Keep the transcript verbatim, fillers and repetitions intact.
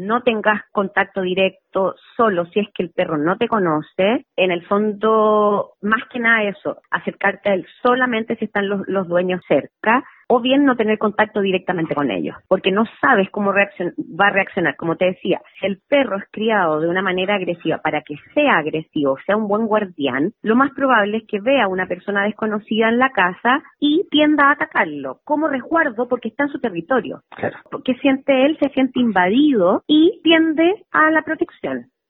no tengas contacto directo solo si es que el perro no te conoce. En el fondo, más que nada eso, acercarte a él solamente si están los, los dueños cerca, o bien no tener contacto directamente con ellos, porque no sabes cómo reaccion- va a reaccionar. Como te decía, si el perro es criado de una manera agresiva para que sea agresivo, sea un buen guardián, lo más probable es que vea a una persona desconocida en la casa y tienda a atacarlo como resguardo porque está en su territorio. Claro. Porque siente él, se siente invadido y tiende a la protección.